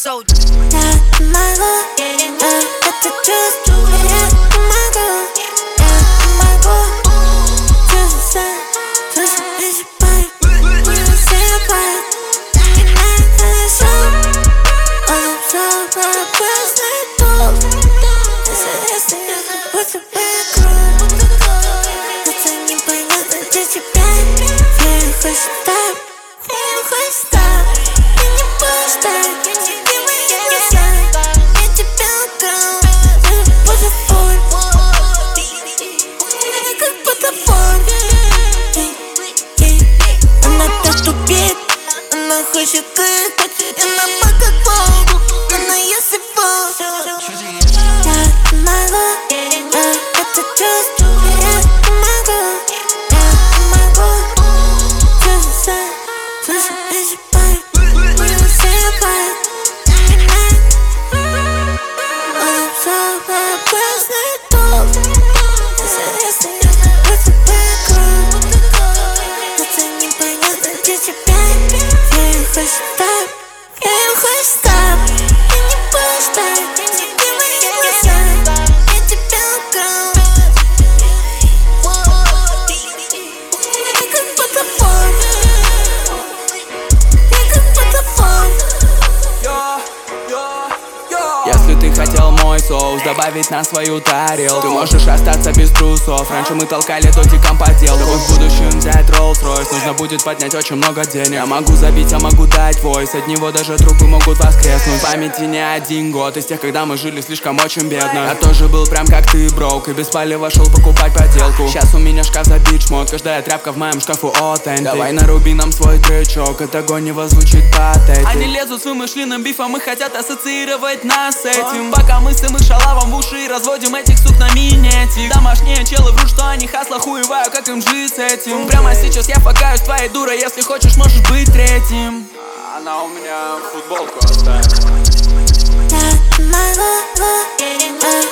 soldier. Я не могу это чувствовать. Я не могу чувствовать. Слышу, переживаю, не засыпаю. И на хорошо, он обзор пропустный тур. Если я как будто бы кровь, это непонятно для тебя. Я хочу так, я хочу так. Я не буду ждать. Она хочет кайф, она по-какому, она если я не могу это чувствовать. Я не могу чувствовать. Слышу, переживаю, не засыпаю. Он обзор пропустный тур. Если я как будто бы кровь, это непонятно для тебя. Я хочу так, я хочу так. Я не буду ждать, тебе мои глаза. Я тебя украл. Я как будто помню. Я как будто помню. Если ты хотел мой соус добавить на свою тарелку, ты можешь остаться без трусов. Раньше мы толкали дотиком по телу. Чтобы в будущем взять Rolls-Royce, нужно будет поднять очень много денег. Я могу забить, я могу дать войс. От него даже трупы могут воскреснуть. В памяти не один год из тех, когда мы жили слишком очень бедно. Я тоже был прям как ты, брок, и без палева шел покупать поделку. Сейчас у меня шкаф забит шмот, каждая тряпка в моем шкафу authentic. Давай наруби нам свой тречок, это гонево звучит патетик. Они лезут с вымышленным бифом и хотят ассоциировать нас с этим. Пока мы с им и шалавом в уши разводим этих сук на минетик. Домашние челы врут, что они хасла, хуеваю, как им жить с этим. Прямо сейчас я факаюсь твоей дурой, если хочешь, можешь быть третьим. Она у меня футболку оставит. Я не могу